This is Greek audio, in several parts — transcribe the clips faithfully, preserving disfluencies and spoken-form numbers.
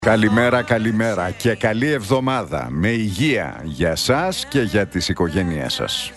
Καλημέρα, καλημέρα και καλή εβδομάδα με υγεία για σας και για τις οικογένειές σας.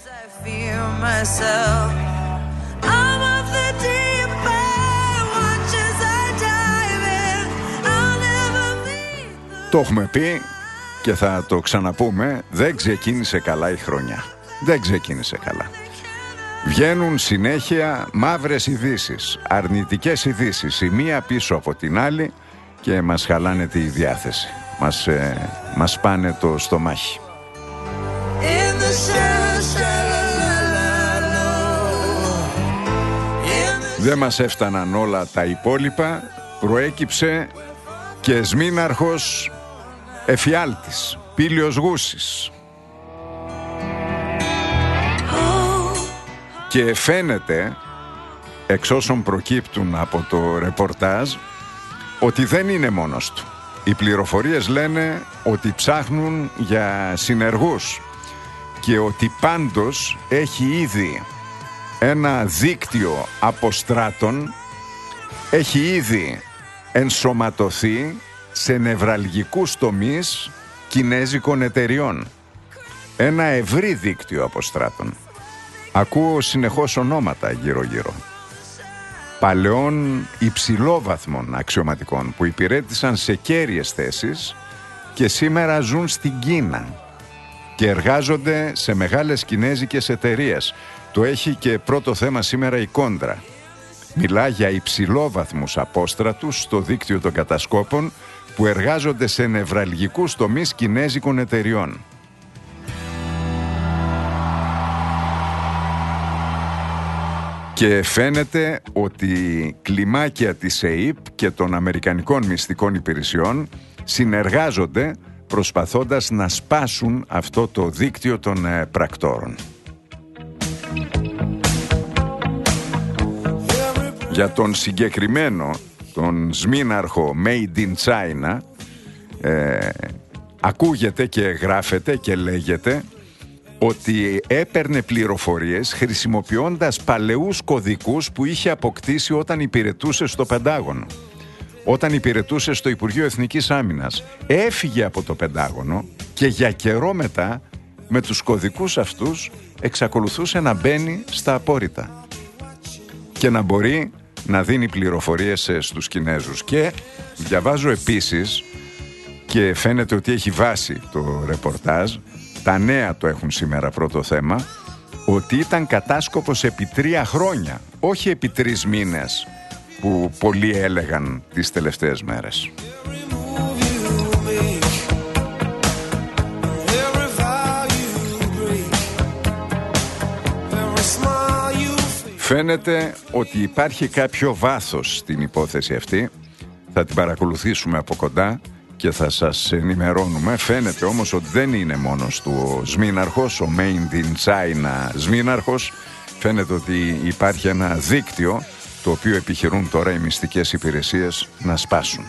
Το έχουμε πει και θα το ξαναπούμε, δεν ξεκίνησε καλά η χρονιά. Δεν ξεκίνησε καλά. Βγαίνουν συνέχεια μαύρες ειδήσεις, αρνητικές ειδήσεις, η μία πίσω από την άλλη, και μας χαλάνε τη διάθεση. Μας, ε, μας πάνε το στομάχι. Δεν μας έφταναν όλα τα υπόλοιπα. Προέκυψε και σμήναρχος εφιάλτης, πήλιος γούσης. Και φαίνεται, εξ όσων προκύπτουν από το ρεπορτάζ, ότι δεν είναι μόνος του. Οι πληροφορίες λένε ότι ψάχνουν για συνεργούς και ότι πάντως έχει ήδη ένα δίκτυο αποστράτων, έχει ήδη ενσωματωθεί σε νευραλγικούς τομείς κινέζικων εταιριών. Ένα ευρύ δίκτυο αποστράτων. Ακούω συνεχώς ονόματα γύρω-γύρω παλαιών υψηλόβαθμων αξιωματικών που υπηρέτησαν σε κέρυες θέσεις και σήμερα ζουν στην Κίνα και εργάζονται σε μεγάλες κινέζικες εταιρείες. Το έχει και πρώτο θέμα σήμερα η Κόντρα. Μιλά για υψηλόβαθμους απόστρατους στο δίκτυο των κατασκόπων που εργάζονται σε νευραλγικούς τομείς κινέζικων εταιριών. Και φαίνεται ότι κλιμάκια της ΕΥΠ και των Αμερικανικών μυστικών υπηρεσιών συνεργάζονται προσπαθώντας να σπάσουν αυτό το δίκτυο των ε, πρακτόρων. Για τον συγκεκριμένο, τον σμήναρχο Made in China, ε, ακούγεται και γράφεται και λέγεται ότι έπαιρνε πληροφορίες χρησιμοποιώντας παλαιούς κωδικούς που είχε αποκτήσει όταν υπηρετούσε στο Πεντάγωνο. Όταν υπηρετούσε στο Υπουργείο Εθνικής Άμυνας. Έφυγε από το Πεντάγωνο και για καιρό μετά με τους κωδικούς αυτούς εξακολουθούσε να μπαίνει στα απόρριτα και να μπορεί να δίνει πληροφορίες στους Κινέζους. Και διαβάζω επίσης, και φαίνεται ότι έχει βάση το ρεπορτάζ, τα νέα το έχουν σήμερα πρώτο θέμα, ότι ήταν κατάσκοπος επί τρία χρόνια, όχι επί τρεις μήνες που πολλοί έλεγαν τις τελευταίες μέρες. Φαίνεται ότι υπάρχει κάποιο βάθος στην υπόθεση αυτή. Θα την παρακολουθήσουμε από κοντά και θα σας ενημερώνουμε. Φαίνεται όμως ότι δεν είναι μόνος του ο σμήναρχος, ο Made in China σμήναρχος. Φαίνεται ότι υπάρχει ένα δίκτυο το οποίο επιχειρούν τώρα οι μυστικές υπηρεσίες να σπάσουν.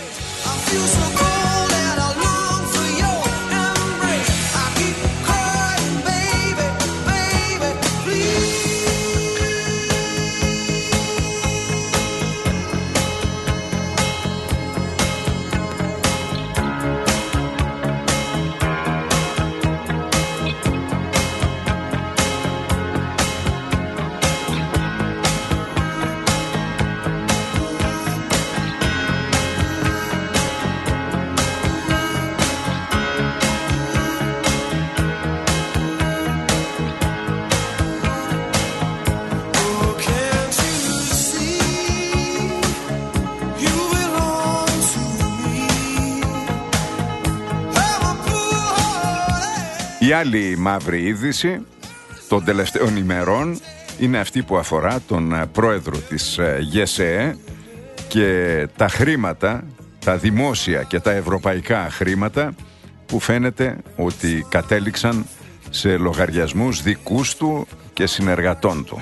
Η άλλη μαύρη είδηση των τελευταίων ημερών είναι αυτή που αφορά τον πρόεδρο της ΓΕΣΕΕ και τα χρήματα, τα δημόσια και τα ευρωπαϊκά χρήματα που φαίνεται ότι κατέληξαν σε λογαριασμούς δικούς του και συνεργατών του.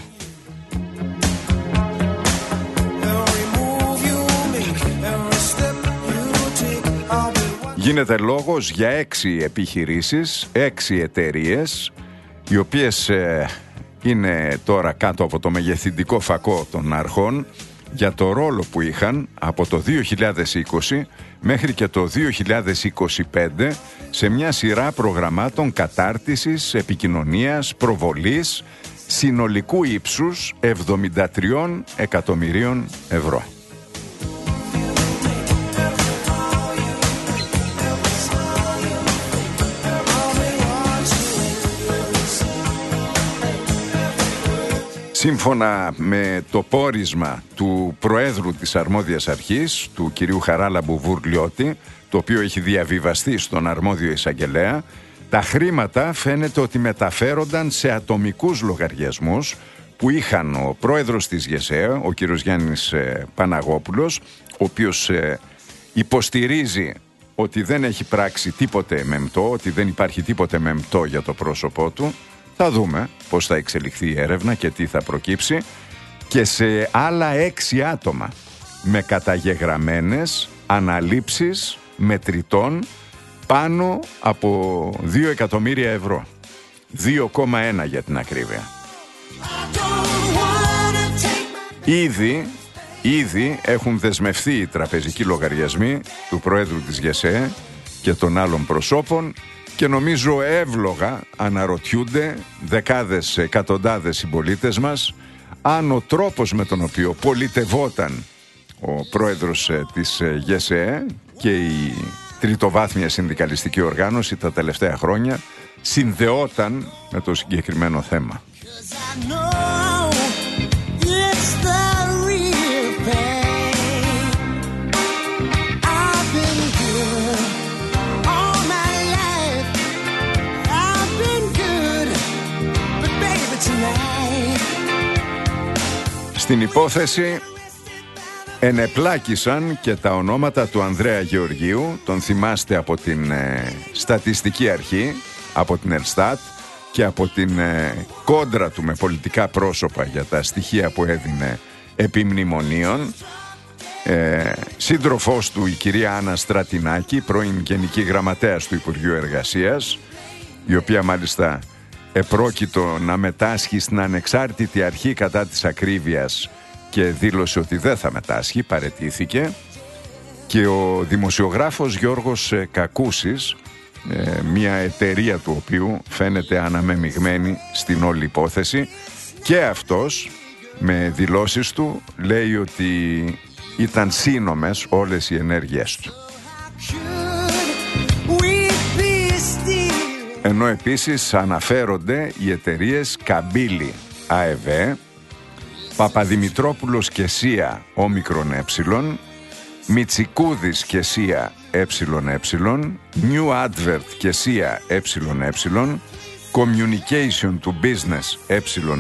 Γίνεται λόγος για έξι επιχειρήσεις, έξι εταιρείες, οι οποίες ε, είναι τώρα κάτω από το μεγεθυντικό φακό των αρχών για το ρόλο που είχαν από το δύο χιλιάδες είκοσι μέχρι και το δύο χιλιάδες είκοσι πέντε σε μια σειρά προγραμμάτων κατάρτισης, επικοινωνίας, προβολής συνολικού ύψους εβδομήντα τρία εκατομμυρίων ευρώ. Σύμφωνα με το πόρισμα του Προέδρου της Αρμόδιας Αρχής, του κυρίου Χαράλαμπου Βουρλιώτη, το οποίο έχει διαβιβαστεί στον αρμόδιο εισαγγελέα, τα χρήματα φαίνεται ότι μεταφέρονταν σε ατομικούς λογαριασμούς που είχαν ο πρόεδρος της ΓΕΣΕ, ο κύριος Γιάννης Παναγόπουλος, ο οποίος υποστηρίζει ότι δεν έχει πράξει τίποτε μεμπτό, ότι δεν υπάρχει τίποτε μεμπτό για το πρόσωπό του. Θα δούμε πώς θα εξελιχθεί η έρευνα και τι θα προκύψει. Και σε άλλα έξι άτομα με καταγεγραμμένες αναλήψεις μετρητών πάνω από δύο εκατομμύρια ευρώ. δύο κόμμα ένα για την ακρίβεια. Ήδη, ήδη έχουν δεσμευθεί οι τραπεζικοί λογαριασμοί του Προέδρου της ΓΕΣΕ και των άλλων προσώπων και νομίζω εύλογα αναρωτιούνται δεκάδες, εκατοντάδες συμπολίτες μας αν ο τρόπος με τον οποίο πολιτευόταν ο πρόεδρος της ΓΕΣΕ και η τριτοβάθμια συνδικαλιστική οργάνωση τα τελευταία χρόνια συνδεόταν με το συγκεκριμένο θέμα. Στην υπόθεση ενεπλάκησαν και τα ονόματα του Ανδρέα Γεωργίου, τον θυμάστε από την ε, Στατιστική Αρχή, από την Ελστάτ και από την ε, κόντρα του με πολιτικά πρόσωπα για τα στοιχεία που έδινε επί μνημονίων. Ε, σύντροφός του η κυρία Άννα Στρατινάκη, πρώην Γενική Γραμματέας του Υπουργείου Εργασίας, η οποία μάλιστα επρόκειτο να μετάσχει στην ανεξάρτητη αρχή κατά της ακρίβειας και δήλωσε ότι δεν θα μετάσχει, παραιτήθηκε, και ο δημοσιογράφος Γιώργος Κακούσης, μια εταιρεία του οποίου φαίνεται αναμεμειγμένη στην όλη υπόθεση, και αυτός με δηλώσεις του λέει ότι ήταν σύνομες όλες οι ενέργειές του. Ενώ επίσης αναφέρονται οι εταιρείες Καμπύλη ΑΕΒ, Παπαδημητρόπουλος και ΣΥΑ όμικρον ε, Μιτσικούδης και ΣΥΑ ε, New Advert και ΣΥΑ ε, Communication to Business ε,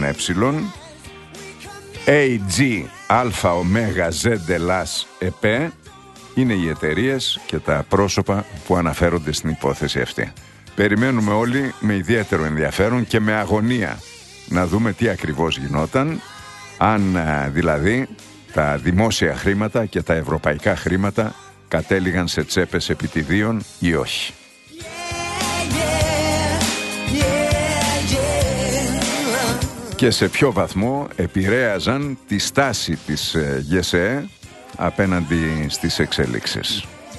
έι τζι Αλφα Ωμέγα Ζεντ Ελλάς ΕΠΕ είναι οι εταιρείες και τα πρόσωπα που αναφέρονται στην υπόθεση αυτή. Περιμένουμε όλοι με ιδιαίτερο ενδιαφέρον και με αγωνία να δούμε τι ακριβώς γινόταν, αν δηλαδή τα δημόσια χρήματα και τα ευρωπαϊκά χρήματα κατέληγαν σε τσέπες επιτιδίων ή όχι. Και σε ποιο βαθμό επηρέαζαν τη στάση της ΓΕΣΕ απέναντι στις εξέλιξεις.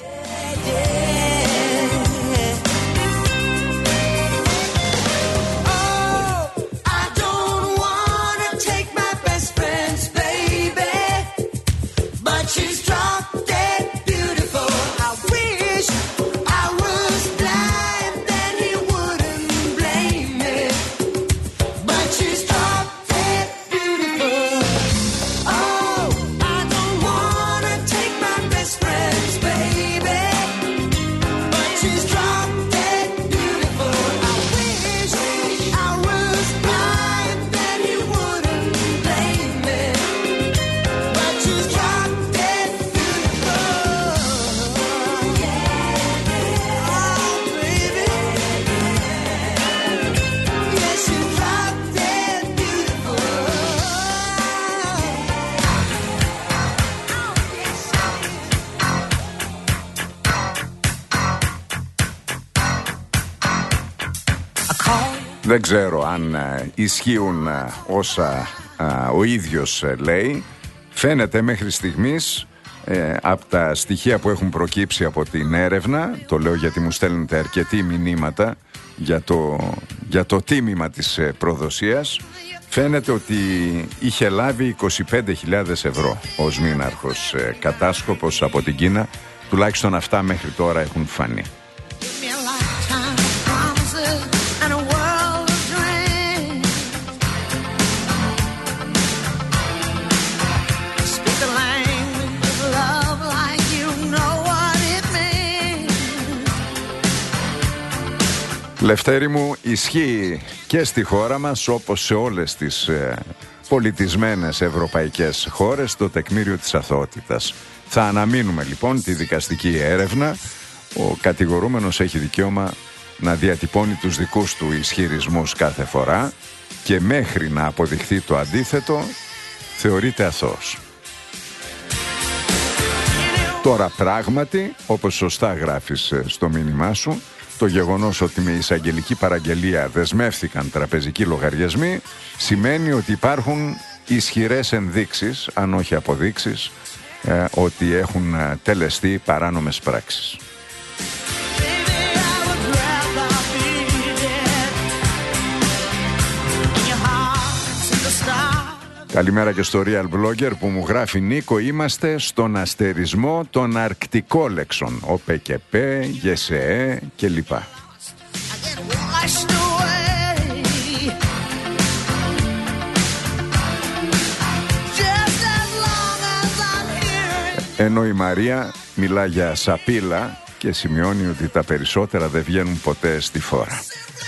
Δεν ξέρω αν ε, ισχύουν ε, όσα ε, ο ίδιος ε, λέει. Φαίνεται μέχρι στιγμής ε, από τα στοιχεία που έχουν προκύψει από την έρευνα, το λέω γιατί μου στέλνετε αρκετοί μηνύματα για το, για το τίμημα της ε, προδοσίας, φαίνεται ότι είχε λάβει είκοσι πέντε χιλιάδες ευρώ ο Σμήναρχος ε, κατάσκοπος από την Κίνα. Τουλάχιστον αυτά μέχρι τώρα έχουν φανεί. Λευτέρη μου, ισχύει και στη χώρα μας, όπως σε όλες τις ε, πολιτισμένες ευρωπαϊκές χώρες, το τεκμήριο της αθωότητας. Θα αναμείνουμε λοιπόν τη δικαστική έρευνα. Ο κατηγορούμενος έχει δικαίωμα να διατυπώνει τους δικούς του ισχυρισμούς κάθε φορά και μέχρι να αποδειχθεί το αντίθετο θεωρείται αθώος. Τώρα πράγματι, όπως σωστά γράφεις στο μήνυμά σου, το γεγονός ότι με εισαγγελική παραγγελία δεσμεύθηκαν τραπεζικοί λογαριασμοί σημαίνει ότι υπάρχουν ισχυρές ενδείξεις, αν όχι αποδείξεις, ε, ότι έχουν τελεστεί παράνομες πράξεις. Καλημέρα και στο Real Blogger που μου γράφει: Νίκο, είμαστε στον αστερισμό των αρκτικόλεξων, ο ΠΚΠ, ΓΕΣΕΕ κλπ. Ενώ η Μαρία μιλά για σαπίλα και σημειώνει ότι τα περισσότερα δεν βγαίνουν ποτέ στη φόρα.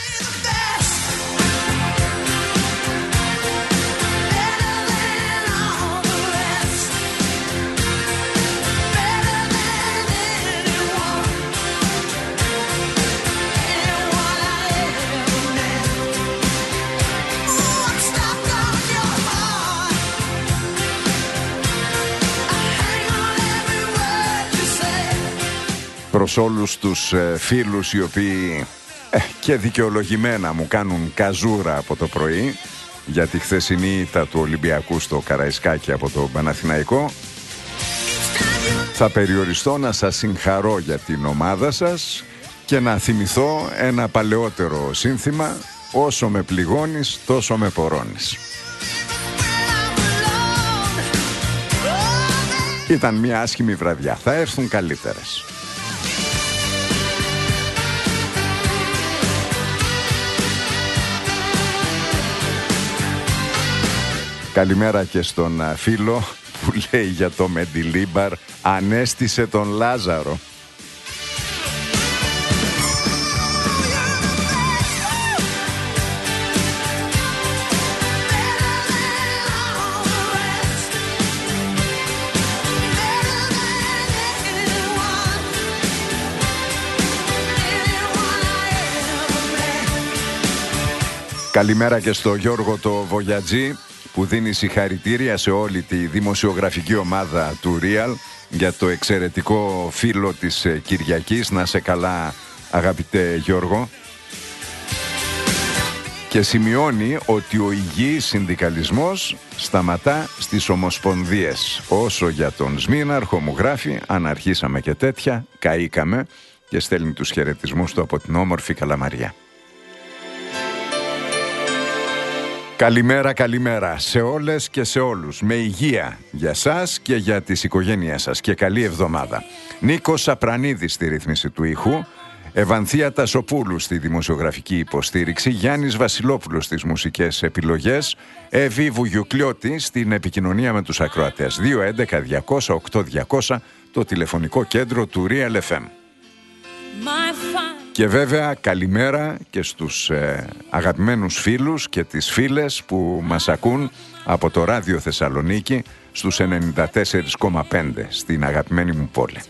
Προς όλους τους ε, φίλους οι οποίοι ε, και δικαιολογημένα μου κάνουν καζούρα από το πρωί για τη χθεσινή ήττα του Ολυμπιακού στο Καραϊσκάκι από το Παναθηναϊκό, θα περιοριστώ να σας συγχαρώ για την ομάδα σας και να θυμηθώ ένα παλαιότερο σύνθημα: όσο με πληγώνεις τόσο με πορώνεις. Ήταν μια άσχημη βραδιά, θα έρθουν καλύτερες. Καλημέρα και στον φίλο που λέει για το Μεντιλίμπαρ: ανέστησε τον Λάζαρο. Καλημέρα και στο Γιώργο το Βογιατζή που δίνει συγχαρητήρια σε όλη τη δημοσιογραφική ομάδα του Real για το εξαιρετικό φύλλο της Κυριακής. Να σε καλά, αγαπητέ Γιώργο. Και σημειώνει ότι ο υγιής συνδικαλισμός σταματά στις ομοσπονδίες. Όσο για τον Σμήναρχο, μου γράφει, αν αρχίσαμε και τέτοια, καήκαμε, και στέλνει τους χαιρετισμούς του από την όμορφη Καλαμαριά. Καλημέρα, καλημέρα σε όλες και σε όλους. Με υγεία για σας και για τις οικογένειές σας και καλή εβδομάδα. Νίκος Σαπρανίδης στη ρύθμιση του ήχου, Ευανθία Τασοπούλου στη δημοσιογραφική υποστήριξη, Γιάννης Βασιλόπουλος στις μουσικές επιλογές, Εύη Βουγιουκλιώτη στην επικοινωνία με τους ακροατές. δύο έντεκα διακόσια οκτώ διακόσια το τηλεφωνικό κέντρο του Real εφ εμ. Και βέβαια καλημέρα και στους ε, αγαπημένους φίλους και τις φίλες που μας ακούν από το Ράδιο Θεσσαλονίκη στους ενενήντα τέσσερα κόμμα πέντε στην αγαπημένη μου πόλη.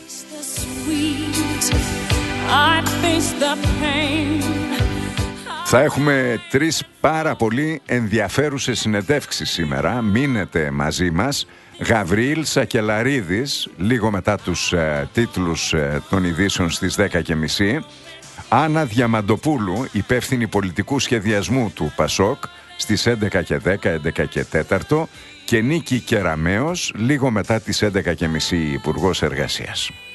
Θα έχουμε τρεις πάρα πολύ ενδιαφέρουσες συνεντεύξεις σήμερα. Μείνετε μαζί μας. Γαβριήλ Σακελαρίδης, λίγο μετά τους ε, τίτλους ε, των ειδήσεων στις δέκα και μισή. Άννα Διαμαντοπούλου, υπεύθυνη πολιτικού σχεδιασμού του ΠΑΣΟΚ, στις έντεκα και δέκα, έντεκα και τέσσερα. και Νίκη Κεραμέως λίγο μετά τις έντεκα και μισή, Υπουργός Εργασίας.